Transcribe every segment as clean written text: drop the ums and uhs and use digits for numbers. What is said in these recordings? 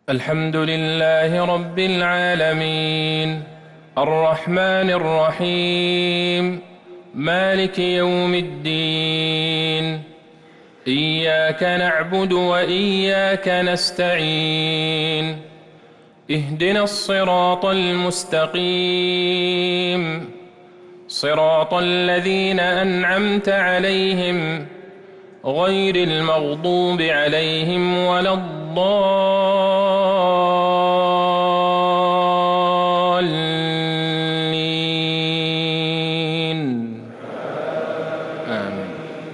الحمد لله رب العالمين الرحمن الرحيم مالك يوم الدين إياك نعبد وإياك نستعين اهدنا الصراط المستقيم صراط الذين أنعمت عليهم غير المغضوب عليهم ولا الضالين آمين.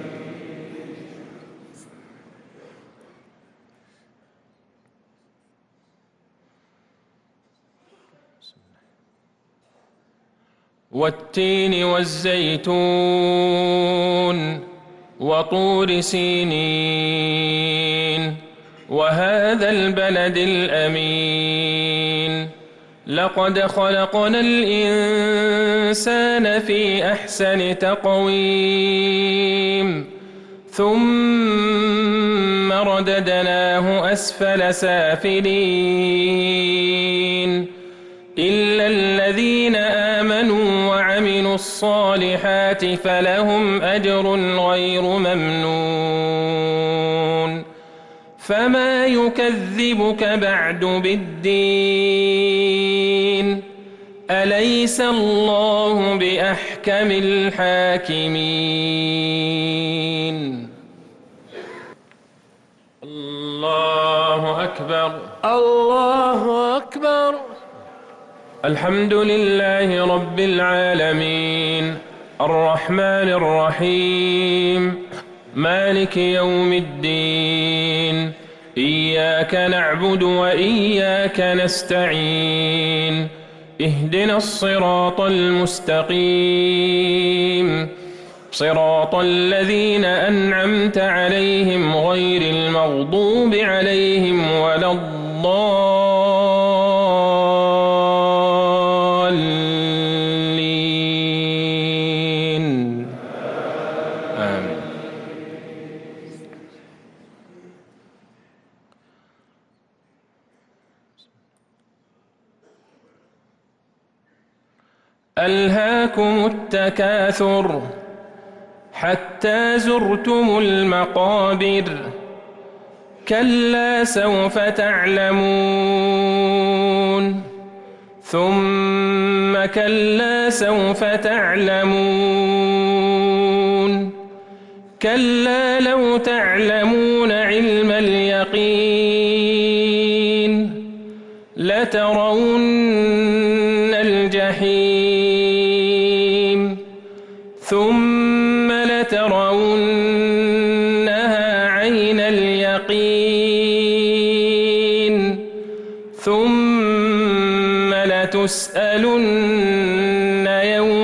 والتين والزيتون وطور سينين وهذا البلد الأمين لقد خلقنا الإنسان في أحسن تقويم ثم رددناه أسفل سافلين إلا الذين آمنوا وعملوا الصالحات فلهم أجر غير ممنون فما يكذبك بعد بالدين أليس الله بأحكم الحاكمين. الله أكبر الله أكبر. الحمد لله رب العالمين الرحمن الرحيم مالك يوم الدين إياك نعبد وإياك نستعين اهدنا الصراط المستقيم صراط الذين أنعمت عليهم غير المغضوب عليهم ولا الضالين آمين. ألهاكم التكاثر حتى زرتم المقابر كلا سوف تعلمون ثم كلا سوف تعلمون كلا لو تعلمون علم اليقين لترون الجحيم ثم لترونها عين اليقين ثم لتسألن يومئذ